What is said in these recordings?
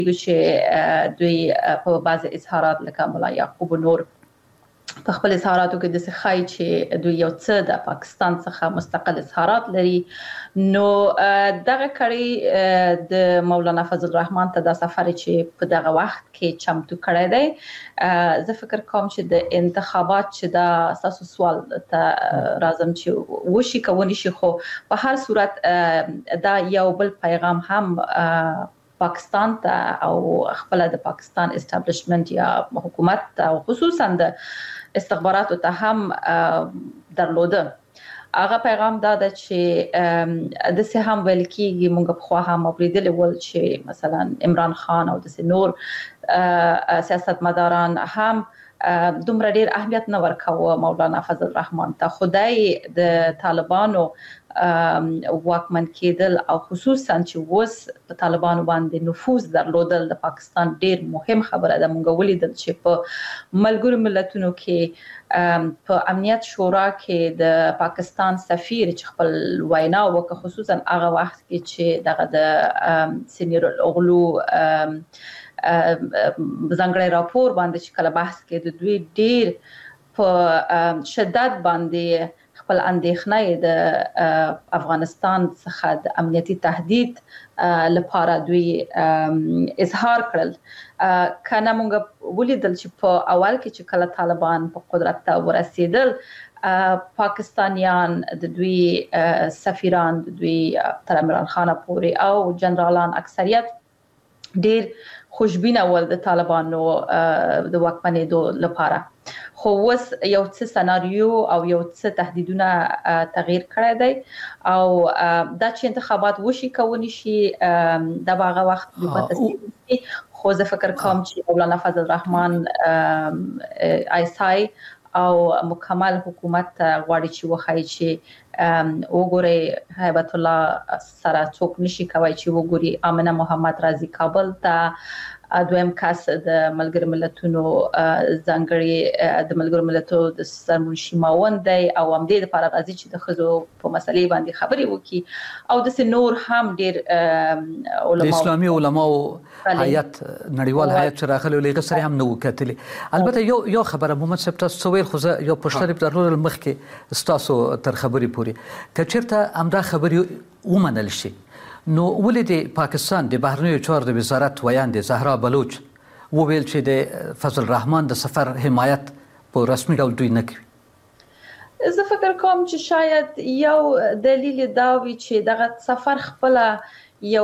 چې دوی په بعض اظهارات لکه ملا یعقوب نور په خپل اظهاراتو کې د ښایي چې دوی یو څه د پاکستان څخه مستقل اظهارات لري نو دغه کړي د مولانا فضل الرحمن ته د سفر چې په دغه وخت کې چمتو کړی دی زه فکر کوم چې د انتخابات چې دا اساسو سوال ته راځم چې وشي کوونی شي خو په هر صورت دا یو بل پیغام هم پاکستان ته او خپل د پاکستان اسټابلیشمنت یا حکومت او خصوصا د استخباراتو ته هم درلوده هغه پیغام دا ده چې د سه هم ویل کیږي موږ په خوا هم اوریدل ول چې مثلا عمران خان او د نور سیاستمداران هم دومره ډیر اهمیت نه ورکاوه مولانا فضل الرحمن ته خدای د طالبانو واکمن کېدل او خصوصا چې وس په طالبانو باندې نفوذ درلودل د پاکستان ډیر مهم خبره ده مونږ ولیدل چې په ملګرو ملتونو کې په امنیت شورا کې د پاکستان سفیر چې خپل وینا وکړه خصوصا هغه وخت کې چې دغه د سینیر الاغلو ځانګړی راپور باندې چې کله بحث کې د دوی ډیر په شدت باندې خپل اندېښنه د افغانستان څخه د امنیتي تهدید لپاره دوی اظهار کړل کنه مونږ ولیدل چې په اول کې چې کله طالبان په قدرت ته ورسېدل پاکستانیان د دوی سفیران د دوی تر عمران خان پورې او جنرالان اکثریت ډیر خوشبینه ول د طالبانو د واکمنېدو لپاره خو وس یو څه سناریو او یو څه تهدیدونه تغییر کړی دی او دا چې انتخابات وشي کوونی شي د باغه وخت په تصدیق خو زه فکر کوم چې مولانا فضل الرحمن آیسای او مکمل حکومت غواړي چې وخایي چې وګوري هیبت الله سره څوک نشي کوي چې وګوري امنه محمد رازي کابل ته دویم کس د ملګر ملتونو ځانګړي د ملګر ملتونو د سرمنشي ماوند دی او هم د لپاره راځي چې د خزو په مسلې باندې خبري وکړي او د نور هم ډیر علماء اسلامي علماء هیئت نړیوال هیئت چې راغلي لږ سره هم نو کتلې البته یو خبره محمد صاحب تاسو ویل خو یو پښتني په درلود مخکې تاسو تر خبري پوری کچرته امدا خبري ومنل شي نو ولې د پاکستان د بهرنیو چارو د وزارت ویاندې زهرا بلوچ وویل چې د فضل الرحمن د سفر حمایت په رسمي ډول دوی نه کوي زه فکر کوم چې شاید یو دلیل دا وي چې دغه سفر خپل یو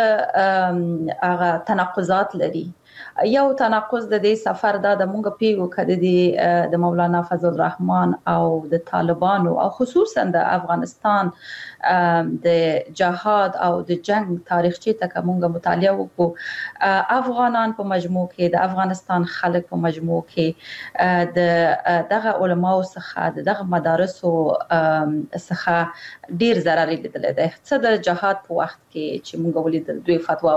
څه هغه تناقضات لري یو تناقض د دې سفر دا د مونږ پیغو کړي د مولانا فضل الرحمن او د طالبانو او خصوصا د افغانستان د جهاد او د جنگ تاریخچه ته مونږ مطالعه وکړو افغانان په مجموع کې د افغانستان خلک په مجموع کې د دغه علماو څخه دغه مدارسو څخه ډیر ضرر لیدل دي څه د جهاد په وخت کې چې مونږ ولیدل دوی فتوا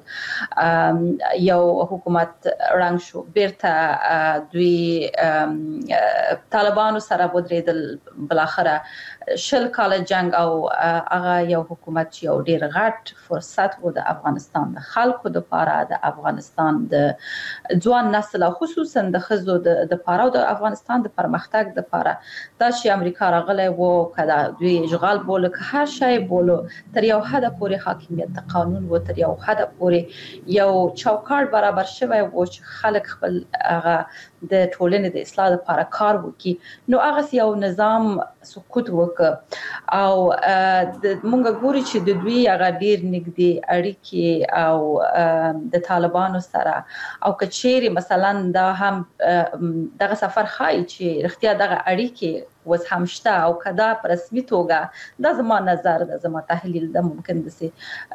ورکړل یو حکومت رنګ شو بیرته دوی طالبانو سره ودرېدل بلاخره شل کال جنگ او هغه یو حکومت چې یو ډیر غټ فرصت و د افغانستان د خلکو لپاره د افغانستان د ځوان نسل خصوصا د خزو د لپاره او د افغانستان د پرمختګ لپاره دا چې امریکا راغله وو کله دوی اشغال بوله که هر شی بوله تر یو حد پورې حاکمیت د قانون و تر یو حد پورې یو چوکاټ برابر شوی و چې خلک خپل هغه د ټولنې د اصلاح لپاره کار وکړي نو هغه یو نظام سقوط وکړ او مونږ ګوري چې د دوی هغه ډیر نږدې اړیکې او د طالبانو سره او کچېری مثلا دا هم دغه سفر خای چې رښتیا دغه اړیکې وس همشته او کدا په رسمي توګه د زما نظر د زما تحلیل د ممکن دسي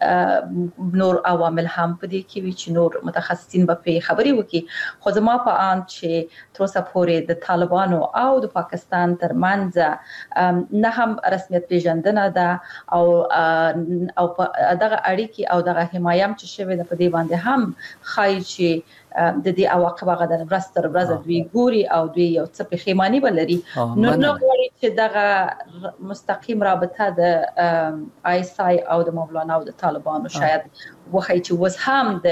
نور عوامل هم په دې کې وی چې نور متخصصین به خبري وکړي خو زما په ان چې تر اوسه پورې د طالبانو او د پاکستان ترمنځ نه هم رسمیت پیژندنه ده او دغه اړیکې او دغه حمایت چې شوی د په دې باندې هم خای چې د دې عواقب هغه د ورستر ورځ دوی ګوري او دوی یو څه پښیمانی بلري نو نو غواړي چې دغه مستقیم رابطه د آی اس آی او د مولانا او د طالبانو شاید وخی چې وس هم د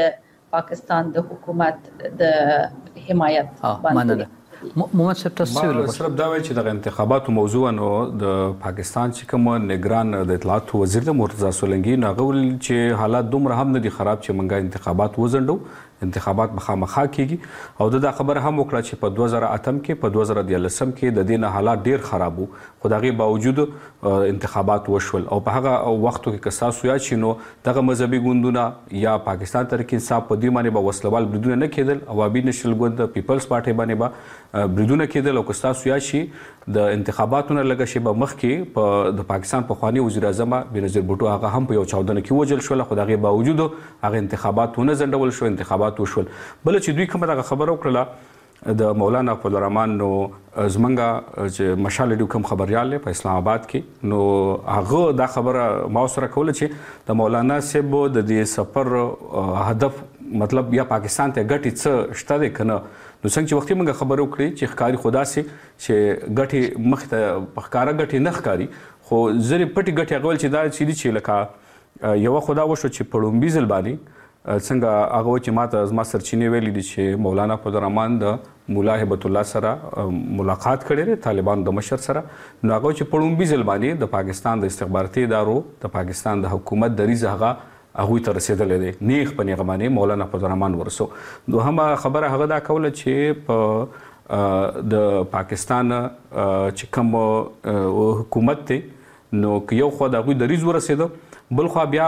پاکستان د حکومت د حمایت باندې محمد صاحب تاسو صرف دا وایي چې د انتخاباتو موضوع نو د پاکستان چې کوم نگران د اطلاعات وزیر د مرتضی سولنګي ناغول چې حالات دومره هم نه دي خراب چې منګه انتخابات وزندو انتخابات مخامخا کیږي او دا خبره هم وکړه چې په 2008 کې په 2013 کې د دینه حالات ډیر خراب وو خو دغه باوجود انتخابات وشول او په هغه وختو کې کساسو یا چینو دغه مذهبي ګوندونه یا پاکستان تحریک انصاف په دې باندې به وسلوال بریدونه نه کېدل اوابي نشل ګوند پیپلز پارټي باندې به بریدونه کېدل او کساسو یا شي د انتخاباتونو لګه شی به مخ کې په د پاکستان په خواني وزیر اعظم بنظیر بوټو هغه هم په یو 14 کې وجل شو خو دغه باوجود هغه انتخاباتونه زندول شو انتخابات وشول بل چې دوی کومه دغه خبره وکړه د مولانا فضل الرحمن نو زمنګا چې مشال ډیو کوم خبريال په اسلام آباد کې نو هغه دا خبره ما سره کوله چې د مولانا صاحب د دې سفر هدف مطلب یا پاکستان ته ګټي څه شته ده کنه نو څنګه چې وختي موږ خبرو کړې چې ښکاری خدا سي چې ګټي مخ ته پخکارا ګټي نه ښکاری خو زری پټي ګټي غول چې دا چې لکه یو خدا وشو چې پړومبي ځل باندې څنګه هغه چې ماته ما سرچینې ویلې دي چې مولانا فضل الرحمن د مولا هبت الله سره ملاقات کړي طالبان د مشر سره نو هغه چې پړومبي ځل باندې د پاکستان د استخباراتي ادارو د پاکستان د حکومت دریزه هغه ته رسیدلې دي نیغ په نیغه باندې مولانا فضل الرحمن ورسو دوهمه خبره هغه دا کوله چې په د پاکستان چې کوم حکومت ته نو یو خو د غوي دریز ورسېده بل خو بیا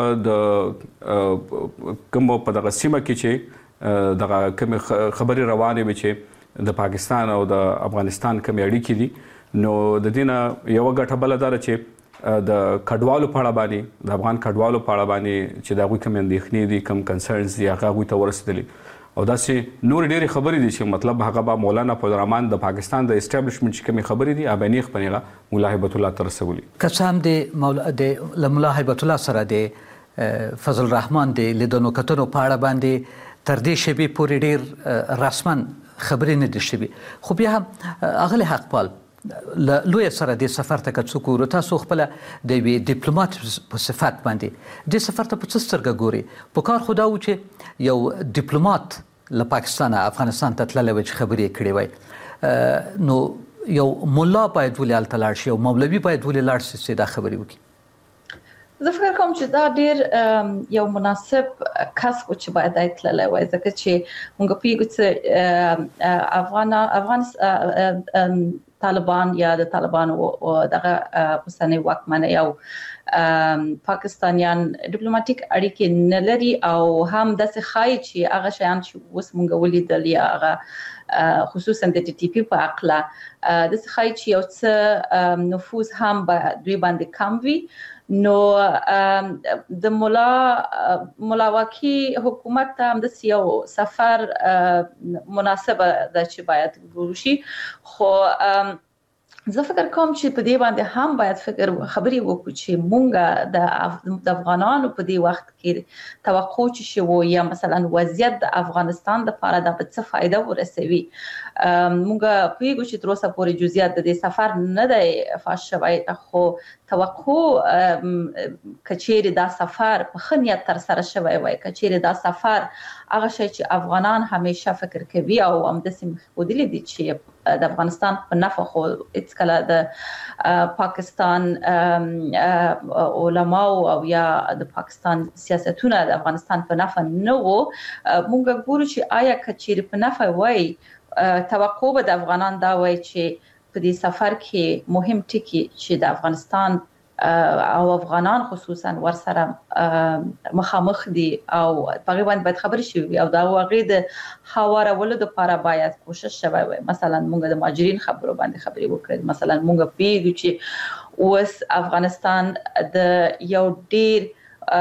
د کوم په دغه سیمه کې چې دغه کوم خبري روانه وي چې د پاکستان او د افغانستان کوم اړیکې دي نو د دینه یو غټه بلدار چې د کډوالو په اړه باندې د افغان کډوالو په اړه باندې چې دا غوي کوم اندېښنې دي کوم کنسرنز دي هغه غوي ته ورسېدلي او داسې نور ډېری خبرې دي چې مطلب هغه به مولانا فضل الرحمن د پاکستان د اسټابلیشمنت چې کومې خبرې دي ابانیخ پنیغه مولا هبت الله ترسولي قسم د مولا هبت الله سره د فضل الرحمن د لیدونو کتنو په اړه باندې تر دې شی به پوری ډېر رسمن خبرې نه دي شوي خو بیا اغلی حق پال لوی سره د سفر ته څوک ورته تاسو خپل د ډیپلوماټ په صفت باندې د سفر ته په څسترګه ګوري په کار خدا و چې یو ډیپلوماټ له پاکستان افغانستان ته تللی وي چې خبرې کړې وي نو یو مولا باید ولې هلته لاړ شي او مولوي باید ولې لاړ شي چې دا خبرې وکړي زه فکر کوم چې دا ډېر یو مناسب کس و چې باید تللی وای ځکه چې موږ پیږو چې افغان طالبان یا د طالبان او دغه اوسنۍ واکمنۍ او پاکستانیان ډیپلوماټیک اړیکې نه لري او هم داسې ښایي چې هغه شیان چې اوس موږ ولیدل یا هغه خصوصا د ټي ټي پی په اړه داسې ښایي چې یو څه نفوذ هم به دوی باندې کم وي نو د ملاواکي حکومت ته هم د یو سفر مناسبه ده چې باید وشي خو زه فکر کوم چې په دې باندې هم باید خبرې وکړو چې مونږ د افغانانو په دې وخت کې توقع چې شو یا مثلا وضعیت د افغانستان د لپاره د څه فائدہ ورسوي مونږ پیګو چې تر اوسه پورې جزئیات د دې سفر نه دی فاش شوی خو توقع کچېره دا سفر په خنیت تر سره شوی وای کچېره دا سفر هغه شی چې افغانان همیشه فکر کوي او هم د سیمه خودلی دي چې د افغانستان په نفع خو هیڅ کله د پاکستان علما او یا د پاکستان سیاستونه د افغانستان په نفع نه وو مونږ ګورو چې آیا کچېره په نفع وای توقع به د افغانان دا وای چې په دې سفر کې مهم ټکی چې د افغانستان او افغانان خصوصا ورسره مخامخ دي او په غوښتنه باید خبر شي او دا واغې د حوارولو لپاره باید کوشش شوی وي مثلا موږ د مهاجرین خبرو باندې خبرې وکړو مثلا موږ پیږو چې اوس افغانستان د یو ډیر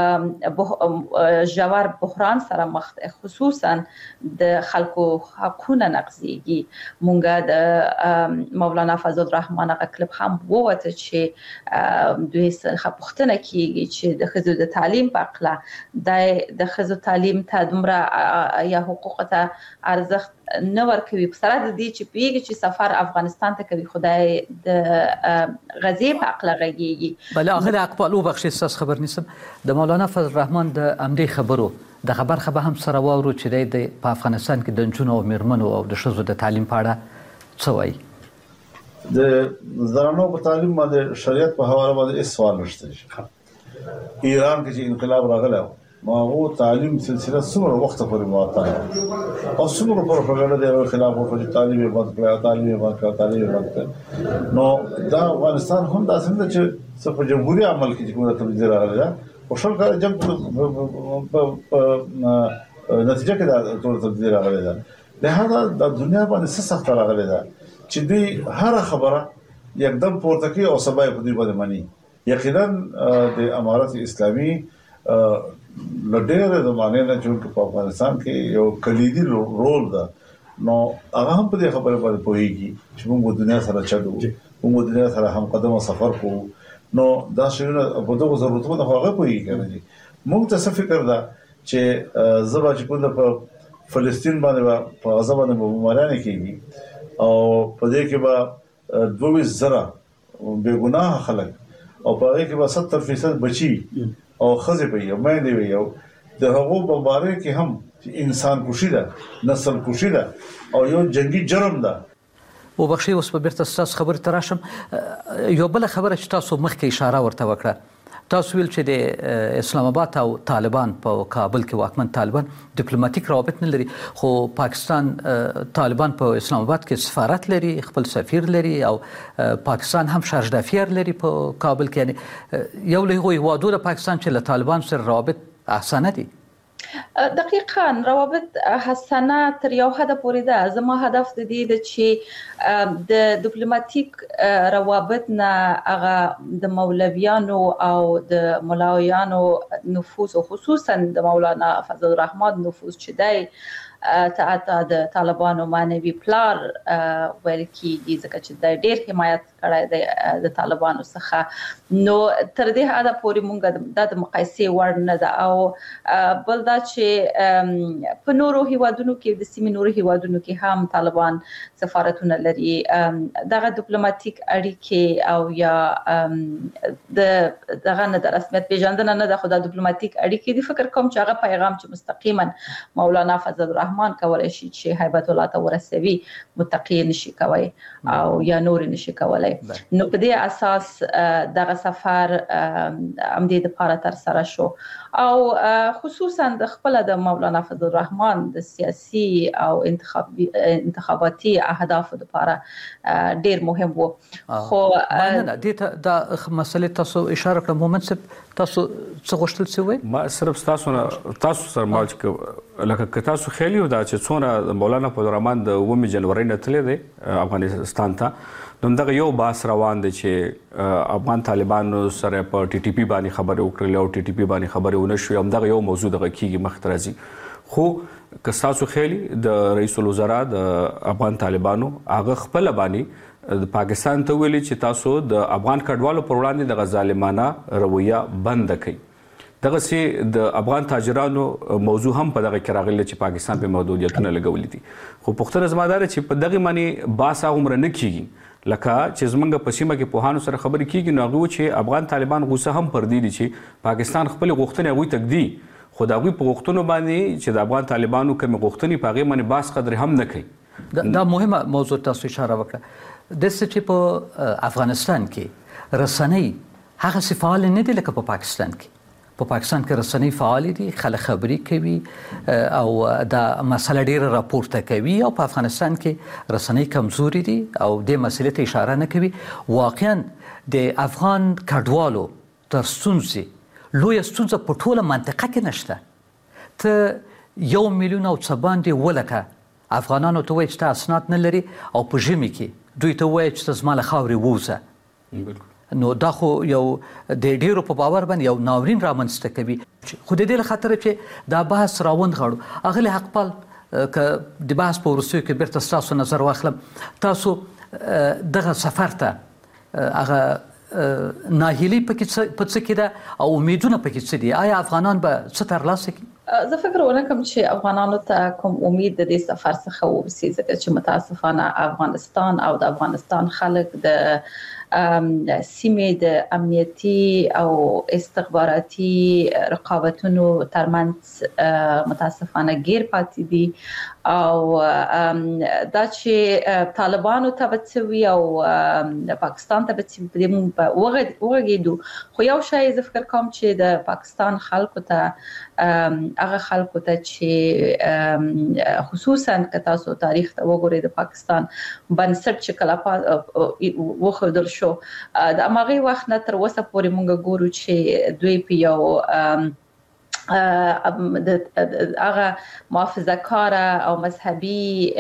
جوار بحران سره مخ خصوصا د خلکو حقوقونه نقضيږي مونږه د مولانا فضل الرحمن غکلب هم ووته چې دوی سره پوښتنه کیږي چې د خزو د تعلیم په اړه د خزو تعلیم ته دومره یا حقوق ته ارزښت نه ورکوي په سره د دې چې پیږي چې سفر افغانستان ته کوي خدای د غزي په اړه غږیږي بل هغه اقبال او بخشي اساس خبر نیسم د مولانا فضل الرحمن د امدی خبرو د خبره به هم سره واورو چې د په افغانستان کې د نجونو او میرمنو او د ښځو د تعلیم په اړه څه وایي. د زنانو په تعلیم باندې شریعت په حواله باندې هیڅ سوال نشته. ایران کې چې انقلاب راغلی نو هغه تعلیم سلسله څومره وخت پورې معطله او څومره پروپاګاندا د خلاف ورته تعلیم یې بند کړ نو دا افغانستان هم داسې نه چې څه په جمهوریت عمل کې کومه تبدیل راغلی او شل کال جنگ په نتیجه کې دا ټول تبدیل راغلی دا لهدا د دنیا باندې څه سخت راغلی دا چې دوی هر خبره یکدم پورته کوي او سبا یې په دې باندې مانی. یقینا د امارت اسلامي لډېر زمانه نه چې په افغانستان کې یو کلیدي رول ده نو هغه هم په دې خبره باندې پوهیږي چې موږ دنیا سره چلو موږ دنیا سره هم قدم سفر کوو نو دا شیونه په دغه ضرورتونو هغه پوهیږي. موږ ته څه فکر ده چې زبا چې کوم په فلسطین باندې په غزا باندې بمبارانې کیږي او په دې کې به 22,000 بے ګناه خلک او په هغه کې به 70% بچي او خزه به یو مې دی یو د هغو بمبارۍ کې هم انسان کوشي ده نسل کوشي ده او یو جنگي جرم ده. وبخښئ اوس په بیرته ستاسو خبرې ته راشم. یو بله خبره چې تاسو مخکې اشاره ورته وکړه تاسو ویل چې د اسلام آباد او طالبان په کابل کې واکمن طالبان ډیپلوماټیک روابط نه لري خو پاکستان طالبان په اسلام آباد کې سفارت لري خپل سفیر لري او پاکستان هم شارج دافیر لري په کابل کې یعنی یو له هغو د پاکستان چې له طالبان سره روابط احسانه دي. دقیقاً روابط حسنه تر یو حد پورې ده. زما هدف د دې د چې د ډیپلوماټیک روابط نه هغه د مولویانو او د ملاویانو نفوذ او خصوصا د مولانا فضل الرحمن نفوذ چې دی ته د طالبانو معنوي پلار ویل کیږي ځکه چې د ډېر حمایت کړی دی د طالبانو څخه نو تر دې حد پورې مونږ د مقایسې وړ نه ده. او بل دا چې په نورو هیوادونو کې د سیمې نورو هیوادونو کې هم طالبان سفارتونه لري. دغه ډیپلوماټیک اړیکې او یا دغه نه د رسمیت پیژندنه نه ده خو د ډیپلوماټیک اړیکې د فکر کوم چې هغه پیغام چې مستقیما مولانا فضل الرحمن کولای شي چې هیبت الله ته ورسوي متقی نشي کوي او یا نور نشي کولای. نو په دې اساس دغه سفر امدې د پاره تر سره شو او خصوصا د خپل د مولانا فضل الرحمن د سیاسي او انتخاباتي اهداف د پاره ډیر مهم وو. خو نه د مسلې تاسو اشاره کړم مومنت تاسو څه غوښتل څه ما صرف تاسو سره مال چې لکه تاسو خیلی دا چې څونه مولانا فضل الرحمن د 9 جنوري نه تللی دی افغانستان ته نو دغه یو باس روان دی چې افغان طالبانو سره په ټي ټي پی باندې خبرې وکړلې او ټي ټي پی باندې خبرې ونه شوې هم دغه یو موضوع دغه کیږي مخ ته راځي خو که تاسو خیلی د رئیس الوزرا د افغان طالبانو هغه خپل باندې د پاکستان ته ویلي چې تاسو د افغان کډوالو پر وړاندې د ظالمانه رویه بند کړئ. دغه سي د افغان تاجرانو موضوع هم په دغه کې راغلی چې پاکستان په محدودیتونه لګولې دي خو پښتون زمادار چې په دغه معنی باسا عمر نه کیږي لکه چې زمونږ په سیمه کې پوهانو سره خبرې کیږي نو هغه چې افغان طالبان غوسه هم پر دي چې پاکستان خپل غوښتنې هغوی تکدي خو د هغوی په غوښتنو باندې چې د افغان طالبانو کومې غوښتنې په هغې باندې باس قدر هم نه کوي. دا مهمه موضوع تاسو اشاره وکړه داسې چې په افغانستان کې رسنۍ هغه فعال نه دي لکه په پاکستان کې. په پاکستان کې رسنۍ فعال دي خلک خبرې کوي او دا مسله ډیره راپورته کوي او په افغانستان کې رسنۍ کمزوري دي او د مسلې ته اشاره نه کوي. واقعا د افغان کډوالو تر ستونزې لویه ستونزه په ټوله منطقه کې نشته. ته 1 میلیون او څه باندې ولکه افغانانو ته وایي چې ته اسناد نه لري او په ژمي کې دوی ته وایي چې ته زما له خاورې ووځه نو دا خو یو د ډیرو په باور باندې یو ناورین رامنځته کوي. خو د دې خاطر چې دا بحث راوند غواړو اغلی حقپال ک د بحث په ورسوي کې بیرته تاسو نظر واخلم تاسو دغه سفر ته هغه ناهیلي پکې په څه کې ده او امیدونه پکې څه دي آیا افغانان به څه ترلاسه کړي؟ زه فکر ونکم چې افغانانو ته کوم امید د دې سفر څخه وبسي ځکه چې متاسفانه افغانستان او د افغانستان خلک د سیمې د امنیتي او استخباراتي رقابتونو ترمنځ متاسفانه غیر پاتې دي او دا چې طالبانو ته بتسوي او پاکستان ته بتسوي په وګړو خو یو شی زه فکر کوم چې د پاکستان خلکو ته هغه خلکو ته چې خصوصا که تاسو تاریخ ته وګورئ د پاکستان بنسټ چې کله وخدل شو د امغه وخت نه تر اوسه پورې مونږ ګورو چې دوی په یو د هغه محافظه کار او مذهبي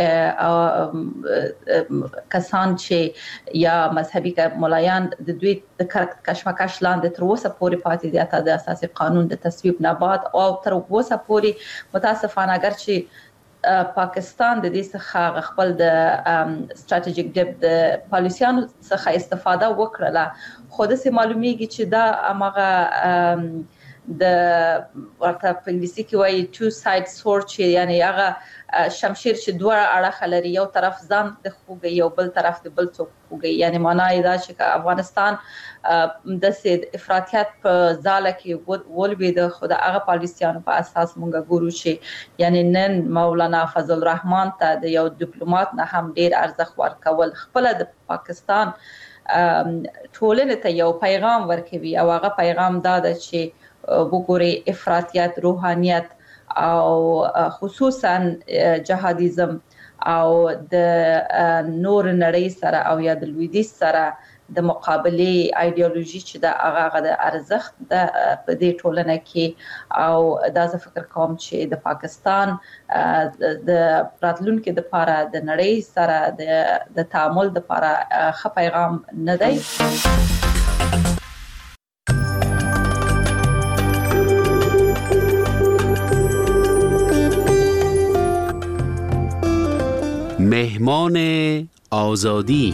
کسان چې یا مذهبي ملایان د دوی د کشمکش لاندې تر اوسه پورې پاتې دي ته د اساسي قانون د تصویب نه بعد او تر اوسه پورې متاسفانه اگر چې پاکستان د دې څخه خپل د استراتیژیک ډیپ د پالیسیانو څخه استفاده وکړه خو د سه معلومیږي چې دا هغه د ورته په انګلیسي کې وایي two side sword چې یعنی هغه شمشیر چې دوه اړخ لري یو طرف ځان د خوږي یو بل طرف د بل څوک خوږي یعنی معنی دا چې افغانستان د سید افراطیت په ځاله کې ولوي د خدای هغه پالیسیانو په اساس مونږ ګورو چې یعنی نن مولانا فضل الرحمن ته د یو ډیپلوماټ نه هم ډیر ارزښت ورکول خپل د پاکستان ټولنه ته یو پیغام ورکوي او هغه پیغام دا ده چې وګوري افراطیت روحانيت او خصوصا جهادیزم او د نور نړۍ سره او یا د لویدیځ سره د مقابله ایدئولوژي چې د هغه د ارزښت د په دې ټولنه کې او دا زه فکر کوم چې د پاکستان د راتلونکو د لپاره د نړۍ سره د تعامل د لپاره ښه پیغام نه دی. مهمان آزادی.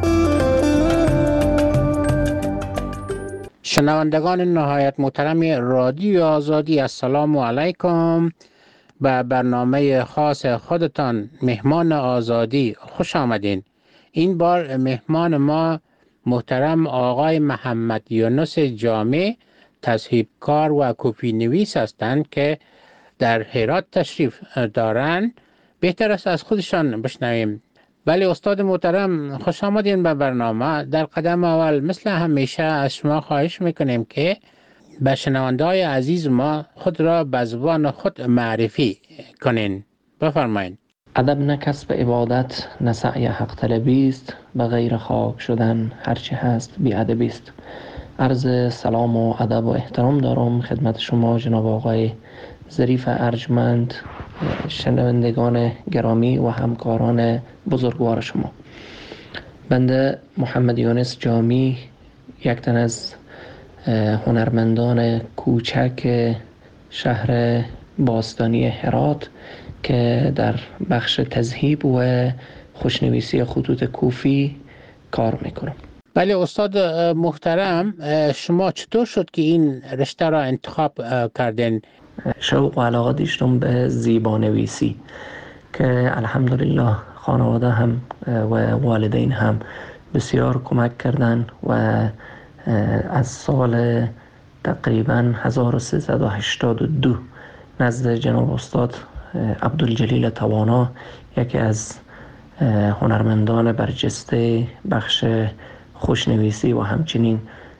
شنوندگان نهایت محترم رادیو آزادی، السلام علیکم. به برنامه خاص خودتان مهمان آزادی خوش آمدین. این بار مهمان ما محترم آقای محمد یونس جامع، تصحیح‌کار و کپی نویس هستند که در هرات تشریف دارند. بهتر است از خودشان بشنویم. بله استاد محترم، خوش آمدین به برنامه. در قدم اول مثل همیشه از شما خواهش میکنیم که به شنونده‌های عزیز ما خود را به زبان خود معرفی کنین. بفرمایید. ادب نه کسب عبادت، نه سعی حق طلبی است، به غیر خاک شدن هرچی هست بی ادبی است. عرض سلام و ادب و احترام دارم خدمت شما جناب آقای ظریف ارجمند، شنوندگان گرامی و همکاران بزرگوار شما. بنده محمد یونس جامی، یک تن از هنرمندان کوچک شهر باستانی هرات که در بخش تذهیب و خوشنویسی خطوط کوفی کار میکنم. بله استاد محترم، شما چطور شد که این رشته را انتخاب کردین؟ شوق و علاقه داشتم به زیبانویسی که الحمدلله خانواده هم و والدین هم بسیار کمک کردن و از سال تقریبا 1382 نزد جناب استاد عبدالجلیل توانا، یکی از هنرمندان برجسته بخش خوشنویسی و همچنین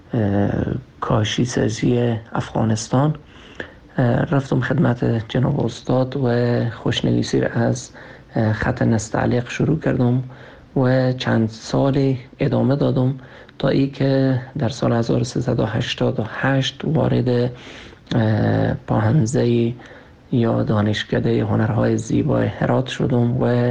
کاشی سازی افغانستان، رفتم خدمت جناب استاد و خوشنویسی را از خط نستعلیق شروع کردم و چند سالی ادامه دادم تا ای که در سال 1388 وارد پاهنزه یا دانشکده هنرهای زیبای هرات شدم و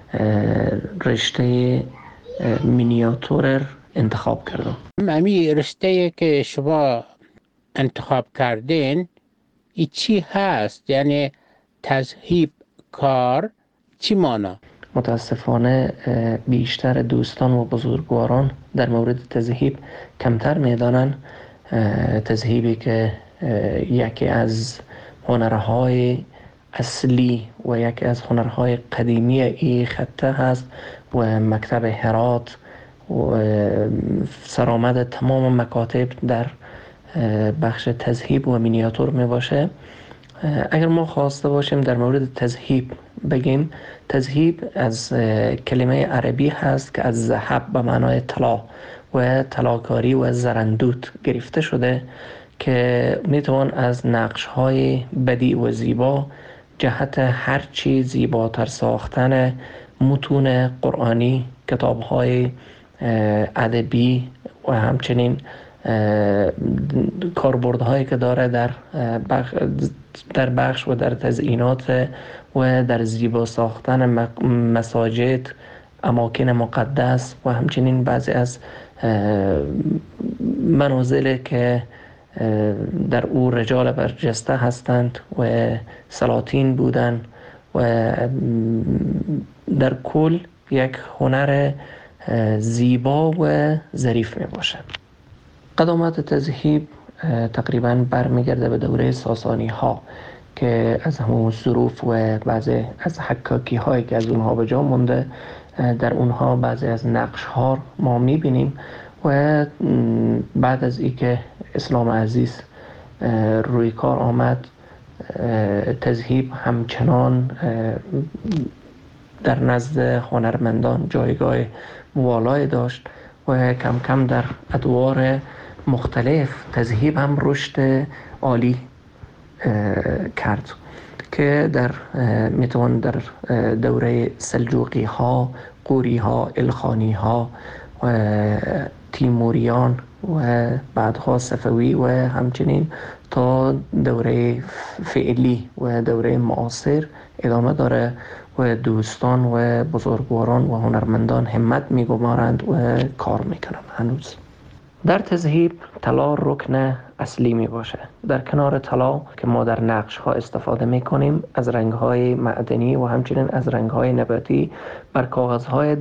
رشته مینیاتور انتخاب کردم. امی رشته که شما انتخاب کردین ای چی هست؟ یعنی تذهیب کار چی مانا؟ متاسفانه بیشتر دوستان و بزرگواران در مورد تذهیب کمتر میدانن. تذهیبی که یکی از هنرهای اصلی و یکی از هنرهای قدیمی این خطه هست و مکتب هرات سرآمد تمام مکاتب در بخش تذهیب و مینیاتور می باشه. اگر ما خواسته باشیم در مورد تذهیب بگیم، تذهیب از کلمه عربی هست که از ذهب به معنای طلا و طلاکاری و زرندوت گرفته شده که میتوان از نقش‌های بدیع و زیبا جهت هرچی زیباتر ساختن متون قرآنی، کتاب‌های ادبی و همچنین کاربردهایی که داره در بخش و در تزیینات و در زیبا ساختن مساجد، اماکن مقدس و همچنین بعضی از منازل که در او رجال برجسته هستند و سلاطین بودند و در کل یک هنر زیبا و ظریف می باشد. قدامت تذهیب تقریبا برمیگرده به دوره ساسانی ها که از همون ظروف و بعضی از حکاکی هایی که از اونها به جا مونده، در اونها بعضی از نقش ها ما میبینیم و بعد از ای که اسلام عزیز روی کار آمد، تذهیب همچنان در نزد هنرمندان جایگاه والایی داشت و کم کم در ادوار مختلف تذهیب هم رشد عالی کرد که میتوان در دوره سلجوقی ها، قوری ها، الخانی ها و تیموریان و بعدها صفوی و همچنین تا دوره فعلی و دوره معاصر ادامه داره و دوستان و بزرگواران و هنرمندان همت میگمارند و کار میکنند. هنوز در تذهیب طلا رکن اصلی می باشه. در کنار طلا که ما در نقش ها استفاده می کنیم، از رنگ های معدنی و همچنین از رنگ های نباتی بر کاغذ های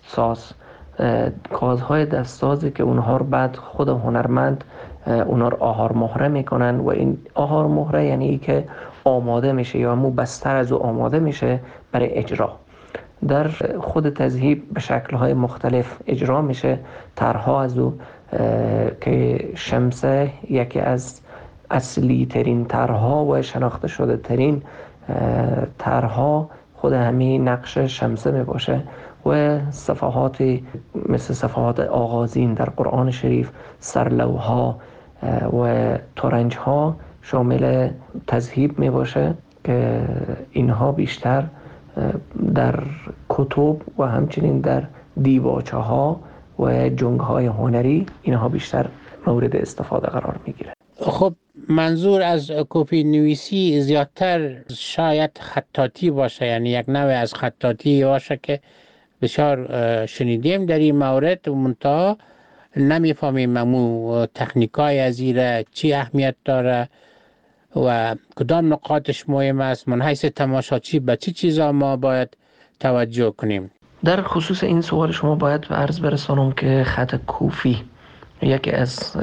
دستسازی که اونها رو بعد خود هنرمند اونها رو آهار مهره میکنن و این آهار مهره یعنی ای که آماده میشه یا مو بستر از او آماده میشه برای اجرا. در خود تذهیب به شکل‌های مختلف اجرا میشه. طرح‌ها از او که شمسه یکی از اصلی ترین طرح‌ها و شناخته شده ترین طرح‌ها خود همین نقش شمسه می باشه و صفحاتی مثل صفحات آغازین در قرآن شریف، سرلوها و ترنج‌ها شامل تذهیب می باشه که اینها بیشتر در کتب و همچنین در دیباچه ها و جنگ های هنری اینها بیشتر مورد استفاده قرار می گیره. خب منظور از کپی نویسی زیادتر شاید خطاطی باشه، یعنی یک نوع از خطاطی باشه که بسیار شنیدیم در این مورد و منتها نمیفهمیم امو تکنیکای از ایره چی اهمیت داره و کدام نقاطش مهم است. من حیث تماشاچی به چی چیزا ما باید توجه کنیم؟ در خصوص این سوال شما باید به عرض برسانم که خط کوفی یکی از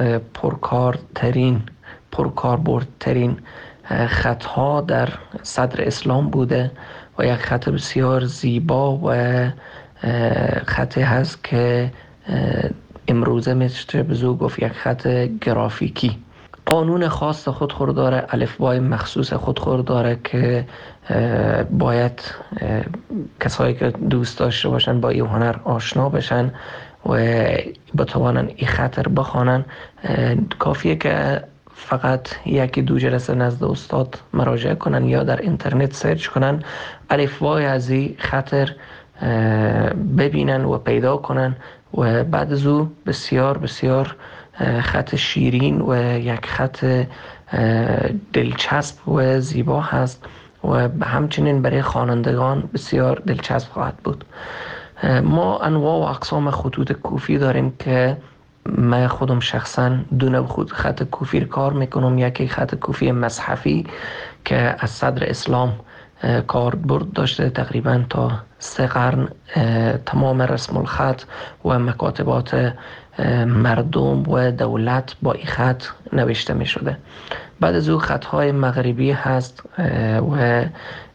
پرکاربردترین خطها در صدر اسلام بوده و یک خط بسیار زیبا و خطی هست که امروزه میشه بزرگ گفت یک خط گرافیکی. قانون خاص خود داره، الفبای مخصوص خود داره که باید کسایی که دوست داشته باشن با این هنر آشنا بشن و بتوانن این خط بخوانن. کافیه که فقط یکی دو جلسه نزد استاد مراجعه کنن یا در اینترنت سرچ کنن، الفبای از این خط ببینن و پیدا کنن و بعد از او بسیار بسیار خط شیرین و یک خط دلچسب و زیبا هست و همچنین برای خوانندگان بسیار دلچسب خواهد بود. ما انواع و اقسام خطوط کوفی داریم که من خودم شخصا دو نوع خط کوفی رو کار میکنم. یکی خط کوفی مصحفی که از صدر اسلام کاربرد داشته، تقریبا تا 3 قرن تمام رسم الخط و مکاتبات مردم و دولت با این خط نوشته می شده. بعد از او خطهای مغربی هست و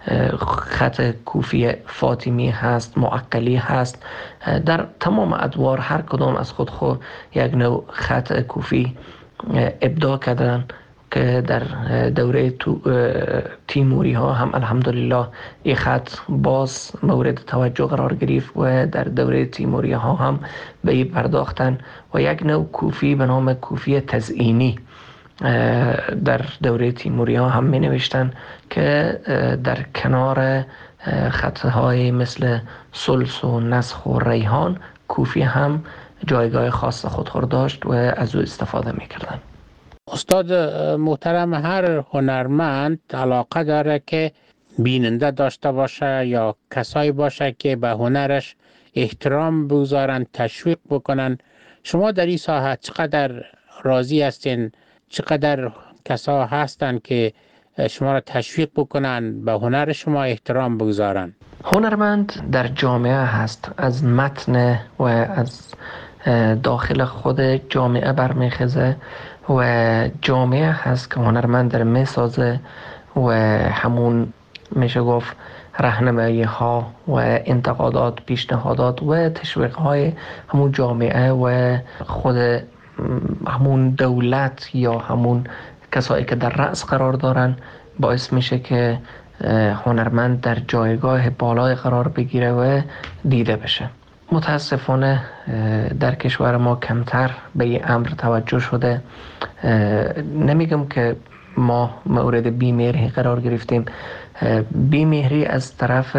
خط کوفی فاطمی هست، معقلی هست. در تمام ادوار هر کدام از خود یک نوع خط کوفی ابداع کردن که در دوره تیموری ها هم الحمدلله این خط باز مورد توجه قرار گرفت و در دوره تیموری ها هم به این پرداختن و یک نوع کوفی به نام کوفی تزئینی در دوره تیموری ها هم می نوشتن که در کنار خطهای مثل سلس و نسخ و ریحان کوفی هم جایگاه خاص خود داشت و از او استفاده می کردن. استاد محترم، هر هنرمند علاقه داره که بیننده داشته باشه یا کسایی باشه که به هنرش احترام بگذارن، تشویق بکنن. شما در این ساحه چقدر راضی هستین؟ چقدر کسا هستن که شما را تشویق بکنن، به هنر شما احترام بگذارن؟ هنرمند در جامعه هست، از متن و از داخل خود جامعه برمیخزه و جامعه هست که هنرمند در میسازه و همون میشه گفت راهنمایی ها و انتقادات، پیشنهادات و تشویق های همون جامعه و خود همون دولت یا همون کسایی که در رأس قرار دارن باعث میشه که هنرمند در جایگاه بالای قرار بگیره و دیده بشه. متاسفانه در کشور ما کمتر به این امر توجه شده. نمیگم که ما مورد بیمهری قرار گرفتیم، بیمهری از طرف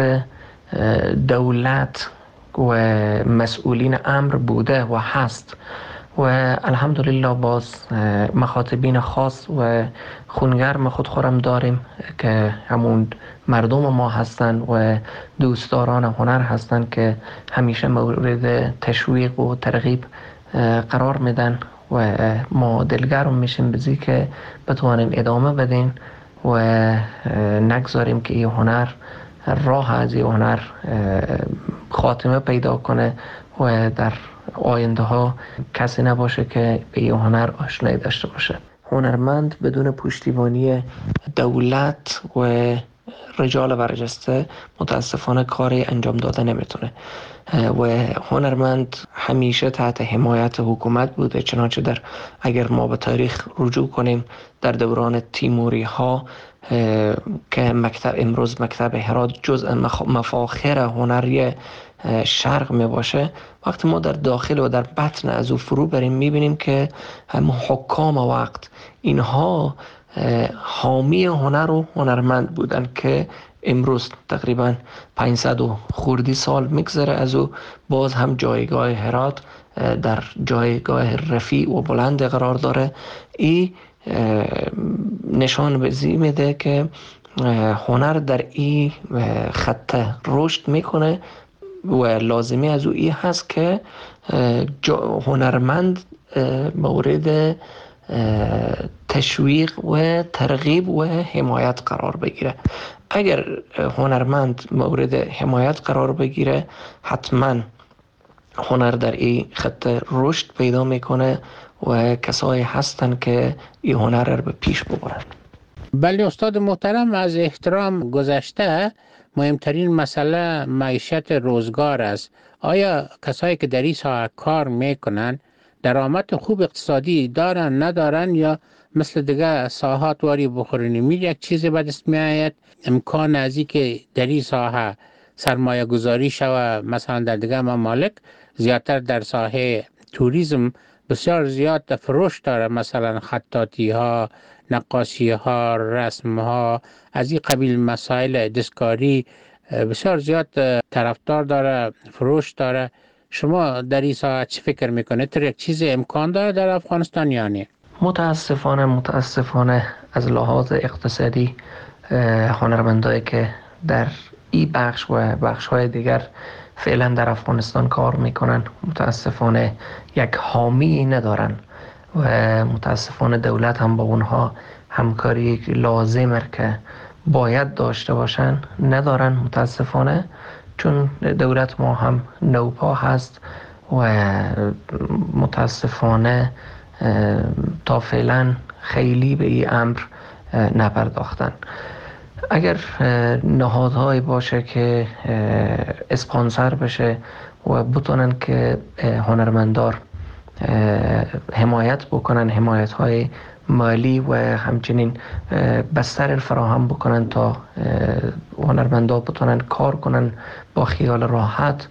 دولت و مسئولین امر بوده و هست و الحمدلله باز مخاطبین خاص و خونگرم خودخورم داریم که همون مردم ما هستن و دوستداران هنر هستن که همیشه مورد تشویق و ترغیب قرار میدن و ما دلگرم میشیم بزی که بتوانیم ادامه بدیم و نگذاریم که این هنر راه از این هنر خاتمه پیدا کنه و در آینده ها کسی نباشه که به این هنر آشنایی داشته باشه. هنرمند بدون پشتیبانی دولت و رجال برجسته متاسفانه کاری انجام داده نمیتونه و هنرمند همیشه تحت حمایت حکومت بوده. چنانچه اگر ما به تاریخ رجوع کنیم در دوران تیموری ها که امروز مکتب هرات جزء مفاخر هنری شرق می باشه، وقتی ما در داخل و در بطن از او فرو بریم میبینیم که هم حکام وقت اینها حامی هنر و هنرمند بودن که امروز تقریبا 500 و خوردی سال میگذره از او باز هم جایگاه هرات در جایگاه رفیع و بلند قرار داره. این نشان بزی میده که هنر در این خط رشد میکنه و لازمی از او این هست که هنرمند مورد تشویق و ترغیب و حمایت قرار بگیره. اگر هنرمند مورد حمایت قرار بگیره حتما هنر در این خط رشد پیدا میکنه و کسایی هستن که این هنر رو به پیش ببرن. بله استاد محترم، از احترام گذشته مهمترین مسئله معیشت روزگار است. آیا کسایی که در این ساحه کار میکنن درآمد خوب اقتصادی دارن ندارن یا مثل دیگه ساحات واری بخورین میل یک چیزی به دست میآید؟ امکان ازی که در این ساحه سرمایه گذاری شوه مثلا در دیگه ممالک زیادتر در ساحه توریسم بسیار زیاد فروش داره، مثلا خطاطی ها، نقاشی ها، رسم ها، از این قبیل مسائل دستکاری بسیار زیاد طرفدار داره، فروش داره. شما در این ساعت چی فکر میکنید؟ یک چیز امکان داره در افغانستان یا نه؟ متاسفانه از لحاظ اقتصادی هنرمندایی که در این بخش و بخش‌های دیگر فعلا در افغانستان کار میکنن متاسفانه یک حامی ندارن و متاسفانه دولت هم با اونها همکاری لازمه که باید داشته باشن ندارن متاسفانه، چون دولت ما هم نوپا هست و متاسفانه تا فعلا خیلی به این امر نپرداختن. اگر نهادهایی باشه که اسپانسر بشه و بتونن که هنرمندار حمایت بکنن، حمایت های مالی و همچنین بستر فراهم بکنن تا هنرمندا بتونن کار کنن با خیال راحت،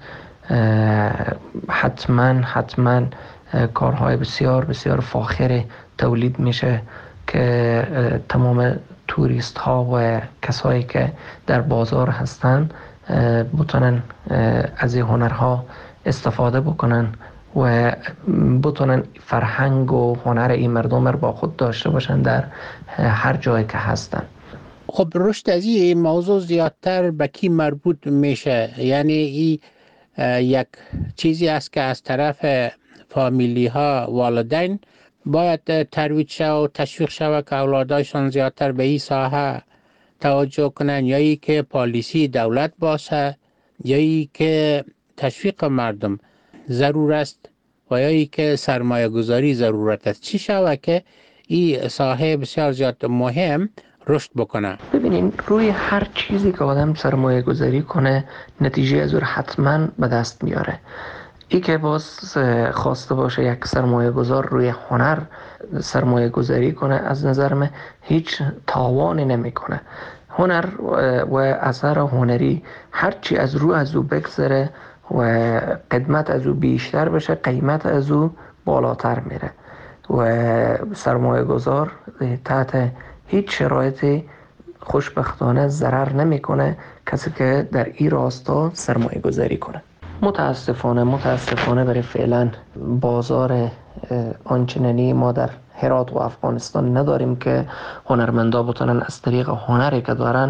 حتما کارهای بسیار بسیار فاخر تولید میشه که تمام توریست ها و کسایی که در بازار هستن بتونن از این هنرها استفاده بکنن و بتونن فرهنگ و هنر این مردم رو با خود داشته باشن در هر جایی که هستن. خب رشد از این موضوع زیادتر به کی مربوط میشه؟ یعنی این یک چیزی است که از طرف فامیلی ها، والدین باید ترویج شود و تشویق شود که اولادایشان زیادتر به این ساحه توجه کنن، یا ای که پالیسی دولت باشه، یا ای که تشویق مردم ضرور است، و یا ای که سرمایه گذاری ضرورت است؟ چی شود که این ساحه بسیار زیاد مهم رشد بکنه؟ ببینین، روی هر چیزی که آدم سرمایه گذاری کنه نتیجه از اون حتما به دست میاره. ای که باز خواسته باشه یک سرمایه گذار روی هنر سرمایه گذاری کنه، از نظر من هیچ تاوانی نمی کنه. هنر و اثر هنری هرچی از او بگذره و قدمت از او بیشتر بشه، قیمت از او بالاتر میره و سرمایه گذار تحت هیچ شرایطی خوشبختانه ضرر نمیکنه کسی که در این راستا سرمایه گذاری کنه. متاسفانه برای فعلا بازار آنچنانی ما در هرات و افغانستان نداریم که هنرمندا بتونن از طریق هنری که دارن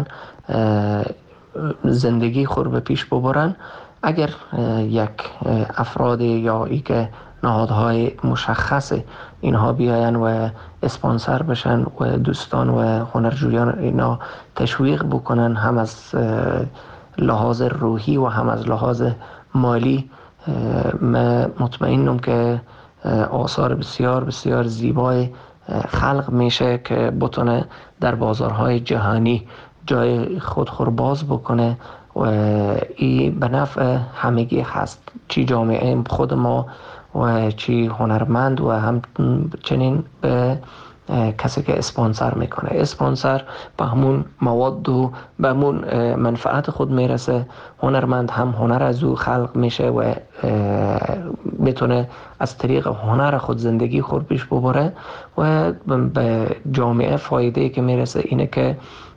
زندگی خود به پیش ببرن. اگر یک افراد یا ای که نهادهای مشخص اینها بیاین و اسپانسر بشن و دوستان و هنرجویان اینا تشویق بکنن، هم از لحاظ روحی و هم از لحاظ مالی، من مطمئنم که آثار بسیار بسیار زیبای خلق میشه که بتونه در بازارهای جهانی جای خود باز بکنه و این به نفع همگی هست، چی جامعه خود ما و چی هنرمند و همچنین به کسی که اسپانسر میکنه. اسپانسر به همون مواد و به همون منفعت خود میرسه، هنرمند هم هنر از او خلق میشه و میتونه از طریق هنر خود زندگی خود پیش ببره و به جامعه فایده که میرسه اینه که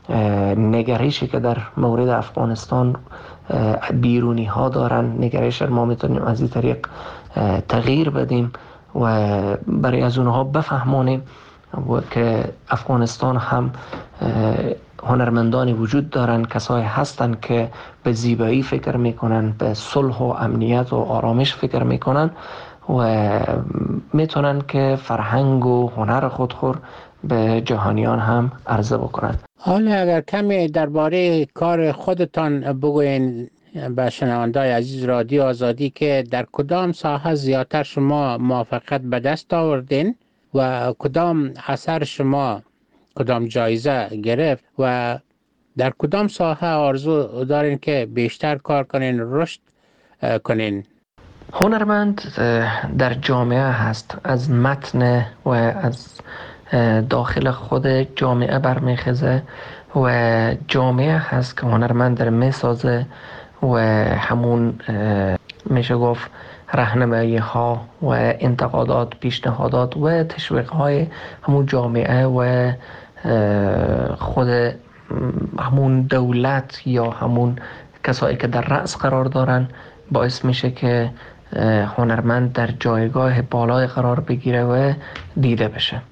نگرشی که در مورد افغانستان بیرونی ها دارن، نگرش ما میتونیم از این طریق تغییر بدیم و برای از اونها بفهمانیم و که افغانستان هم هنرمندانی وجود دارن، کسایی هستن که به زیبایی فکر میکنن، به صلح و امنیت و آرامش فکر میکنن و میتونن که فرهنگ و هنر خود به جهانیان هم عرضه بکنن. حالا اگر کمی درباره کار خودتان بگوین به شنونده‌های عزیز رادیو آزادی که در کدام ساحه زیادتر شما موفقیت به دست آوردین و کدام اثر شما کدام جایزه گرفت و در کدام ساحه آرزو دارین که بیشتر کار کنین، رشد کنین؟ هنرمند در جامعه هست، از متن و از داخل خود جامعه برمیخزه و جامعه هست که هنرمند در میسازه و همون میشه گفت راهنمایی ها و انتقادات، پیشنهادات و تشویق های همون جامعه و خود همون دولت یا همون کسایی که در رأس قرار دارن باعث میشه که هنرمند در جایگاه بالای قرار بگیره و دیده بشه.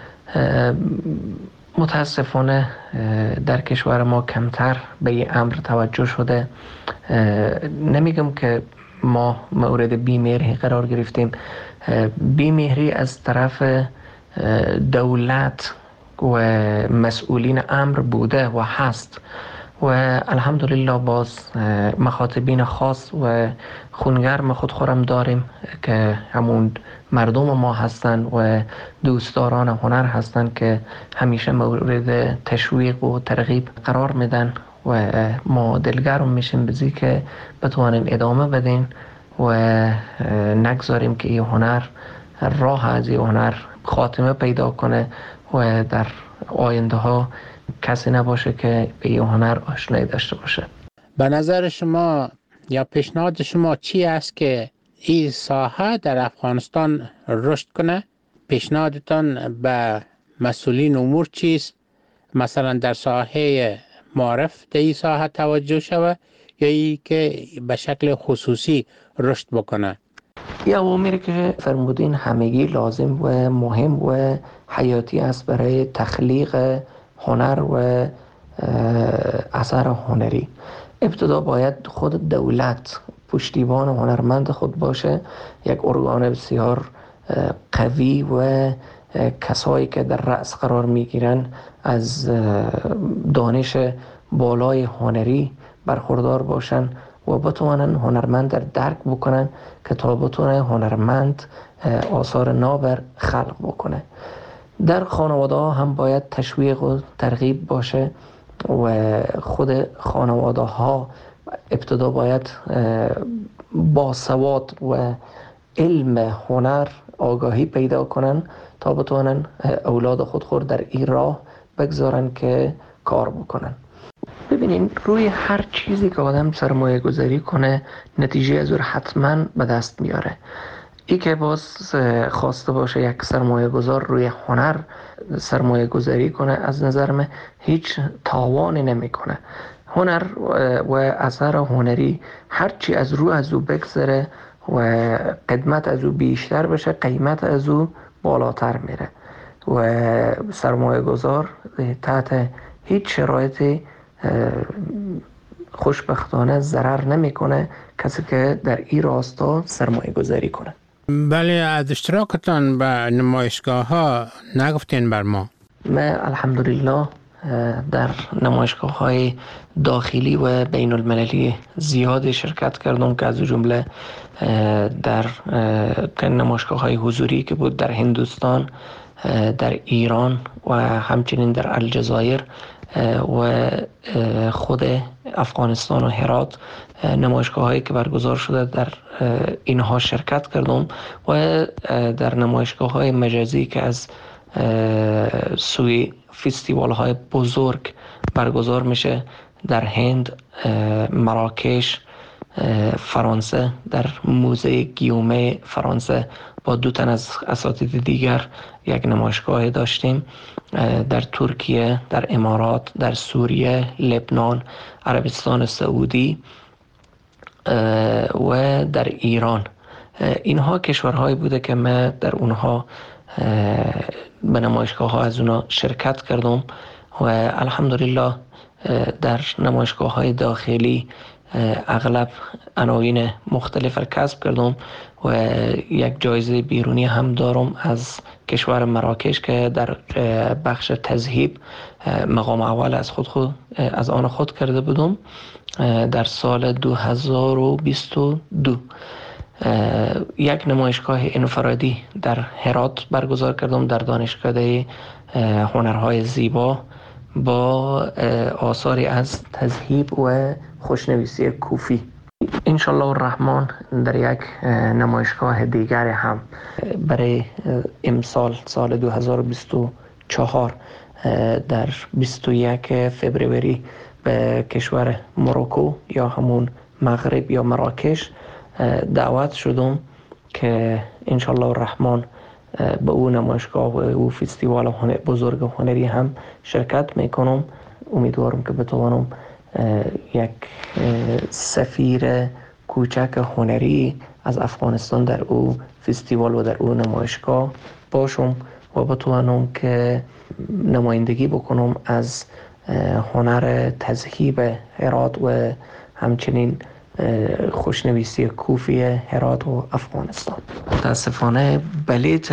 متاسفانه در کشور ما کمتر به این امر توجه شده. نمیگم که ما مورد بیمهری قرار گرفتیم، بیمهری از طرف دولت و مسئولین امر بوده و هست، و الحمدلله باز مخاطبین خاص و خونگرم خودخورم داریم که همون مردم ما هستن و دوستداران هنر هستن که همیشه مورد تشویق و ترغیب قرار میدن و ما دلگرم میشیم بزی که بتوانیم ادامه بدیم و نگذاریم که این هنر راه از این هنر خاتمه پیدا کنه و در آینده ها کسی نباشه که به این هنر آشنایی داشته باشه. به نظر شما یا پیشنهاد شما چی است که این ساحه در افغانستان رشد کنه؟ پیشنهادتان به مسئولین امور چیست؟ مثلا در ساحه معرف در این ساحه توجه شود یا ای که به شکل خصوصی رشد بکنه؟ یا اوامری که فرمودین همگی لازم و مهم و حیاتی است برای تخلیق هنر و اثر هنری. ابتدا باید خود دولت پشتیبان هنرمند خود باشه، یک ارگان بسیار قوی و کسایی که در رأس قرار میگیرن از دانش بالای هنری برخوردار باشن و بتوانن هنرمند در درک بکنن که تا بتونه هنرمند آثار نابر خلق بکنه. در خانواده ها هم باید تشویق و ترغیب باشه و خود خانواده ها ابتدا باید با سواد و علم هنر آگاهی پیدا کنن تا بتونن اولاد خود در این راه بگذارن که کار بکنن. ببینین روی هر چیزی که آدم سرمایه گذاری کنه نتیجه از اون حتما به دست میاره. ای که باز خواسته باشه یک سرمایه گذار روی هنر سرمایه گذاری کنه از نظر من هیچ تاوانی نمی کنه. هنر و اثر هنری هرچی از او بگذره و قدمت از او بیشتر بشه قیمت از او بالاتر میره و سرمایه گذار تحت هیچ شرایطی خوشبختانه ضرر نمیکنه کسی که در این راستا سرمایه گذاری کنه. بله، از اشتراکتان به نمایشگاه ها نگفتین بر ما. من الحمدلله در نمایشگاه های داخلی و بین المللی زیاد شرکت کردم که از جمله در نمایشگاه های حضوری که بود در هندوستان، در ایران و همچنین در الجزایر و خود افغانستان و هرات نمایشگاه هایی که برگزار شده در اینها شرکت کردم و در نمایشگاه های مجازی که از سوی فستیوال های بزرگ برگزار میشه در هند، مراکش، فرانسه، در موزه گیومه فرانسه با 2 تن از اساتید دیگر یک نمایشگاه داشتیم. در ترکیه، در امارات، در سوریه، لبنان، عربستان سعودی و در ایران. اینها کشورهایی بوده که من در اونها به نمایشگاه ها از اونها شرکت کردم و الحمدلله در نمایشگاه های داخلی اغلب عناوین مختلف را کسب کردم و یک جایزه بیرونی هم دارم از کشور مراکش که در بخش تذهیب مقام اول از آن خود کرده بودم در سال 2022. یک نمایشگاه انفرادی در هرات برگزار کردم در دانشکده هنرهای زیبا با آثاری از تذهیب و خوشنویسی کوفی. انشالله الرحمن در یک نمایشگاه دیگر هم برای امسال سال 2024 در 21 فبروری به کشور مروکو یا همون مغرب یا مراکش دعوت شدم که انشالله الرحمن به او نمایشگاه و او فستیوال بزرگ هنری هم شرکت میکنم. امیدوارم که بتوانم یک سفیر کوچک هنری از افغانستان در او فستیوال و در او نمایشگاه باشم و بتوانم که نمایندگی بکنم از هنر تذهیب هرات و همچنین خوشنویسی کوفی هرات و افغانستان. متاسفانه بلیت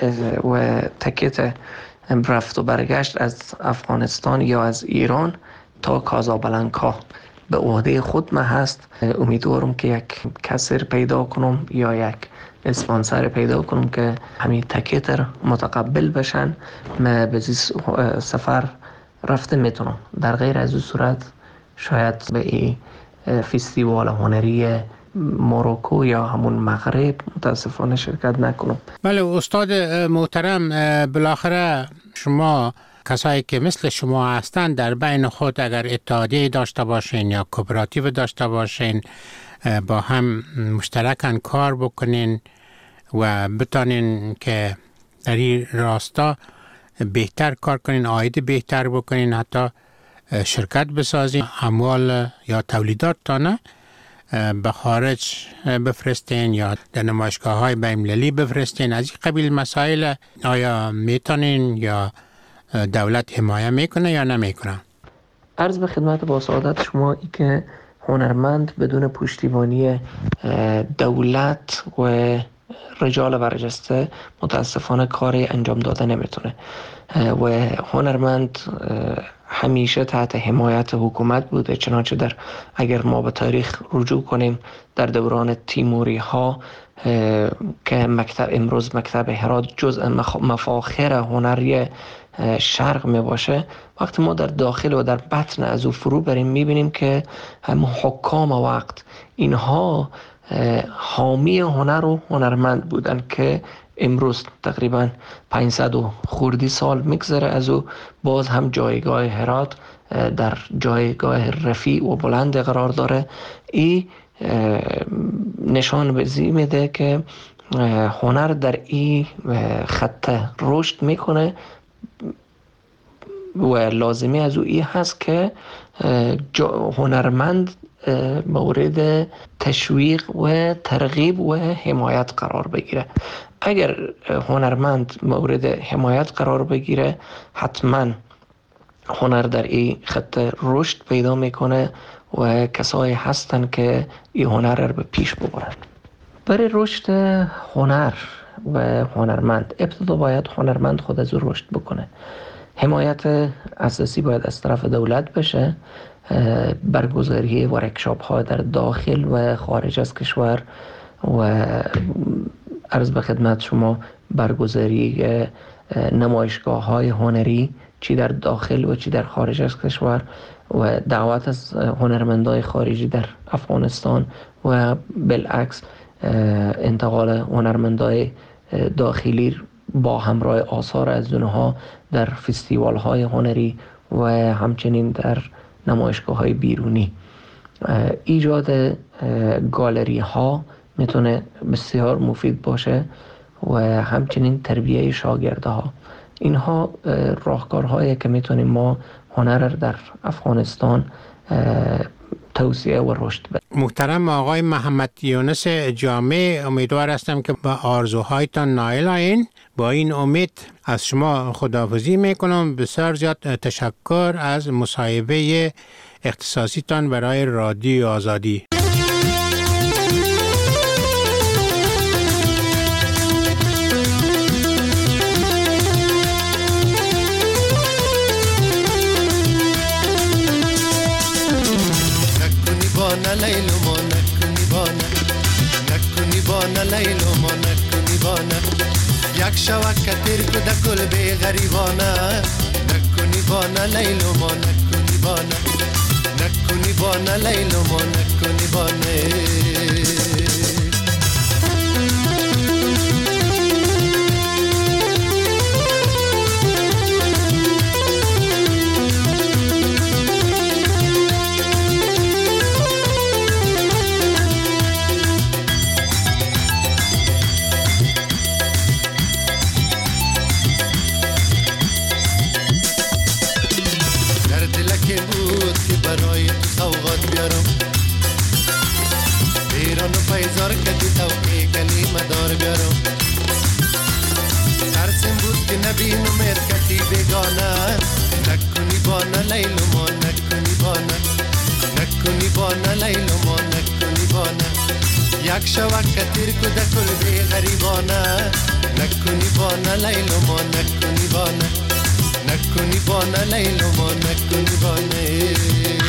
و تکت رفت و برگشت از افغانستان یا از ایران تا کازابلانکا به عهده خود من هست. امیدوارم که یک کسر پیدا کنم یا یک اسپانسر پیدا کنم که همین تکیتر متقبل بشن. من به سفر رفته میتونم. در غیر از این صورت شاید به این فستیوال هنری مروکو یا همون مغرب متاسفانه شرکت نکنم. بله استاد محترم، بالاخره شما کسایی که مثل شما هستند در بین خود اگر اتحادیه داشته باشین یا کوپراتیو داشته باشین، با هم مشترکاً کار بکنین و بتانین که در این راستا بهتر کار کنین، عاید بهتر بکنین، حتی شرکت بسازین، اموال یا تولیداتتان به خارج بفرستین یا در نمایشگاه‌های بین‌المللی بفرستین. از این قبیل مسائل آیا میتونین یا دولت حمایت میکنه یا نمیکنه؟ عرض به خدمت با سعادت شما ای که هنرمند بدون پشتیبانی دولت و رجال برجسته متاسفانه کاری انجام داده نمیتونه و هنرمند همیشه تحت حمایت حکومت بوده. چنانچه اگر ما به تاریخ رجوع کنیم در دوران تیموری ها که امروز مکتب هرات جزء مفاخر هنری شرق می باشه، وقتی ما در داخل و در بطن از او فرو بریم میبینیم که هم حکام وقت اینها حامی هنر و هنرمند بودن که امروز تقریبا 500 و خوردی سال میگذره از او باز هم جایگاه هرات در جایگاه رفیع و بلند قرار داره. این نشان بزی میده که هنر در این خط رشد میکنه و لازمی از او این هست که هنرمند مورد تشویق و ترغیب و حمایت قرار بگیره. اگر هنرمند مورد حمایت قرار بگیره حتما هنر در این خط رشد پیدا میکنه و کسایی هستن که این هنر رو به پیش ببرن. برای رشد هنر و هنرمند ابتدا باید هنرمند خود از رشد بکنه. حمایت اساسی باید از طرف دولت بشه، برگزاری ورکشاپ ها در داخل و خارج از کشور و عرض به خدمت شما برگزاری نمایشگاه های هنری چی در داخل و چی در خارج از کشور و دعوت از هنرمندای خارجی در افغانستان و بالعکس انتقال هنرمندای داخلی با همراه آثار از اونها در فستیوال های هنری و همچنین در نمایشگاه های بیرونی. ایجاد گالری ها میتونه بسیار مفید باشه و همچنین تربیه شاگرده ها. اینها راهکارهایی که میتونیم ما هنر در افغانستان توسعه و رشد بدیم. محترم آقای محمد یونس جامع، امیدوار هستم که با آرزوهایتان نائل آیین. با این امید از شما خداحافظی میکنم. بسیار زیاد تشکر از مصاحبه اختصاصیتان برای رادیو آزادی. یک شوک کتیر کده کل بی غریبانه نکنی بانه لیلو ما نکنی بانه نکنی بانه لیلو ما نکنی بانه پیزار کدی تو ای کلمه دار بیارم ترسیم بود که نبینم مرکتی بگانه نکنی بانه لیلو ما نکنی بانه نکنی بانه لیلو ما نکنی بانه یک شوک کتیر کده کل بی غریبانه نکنی بانه لیلو ما نکنی بانه نکنی بانه لیلو ما نکنی بانه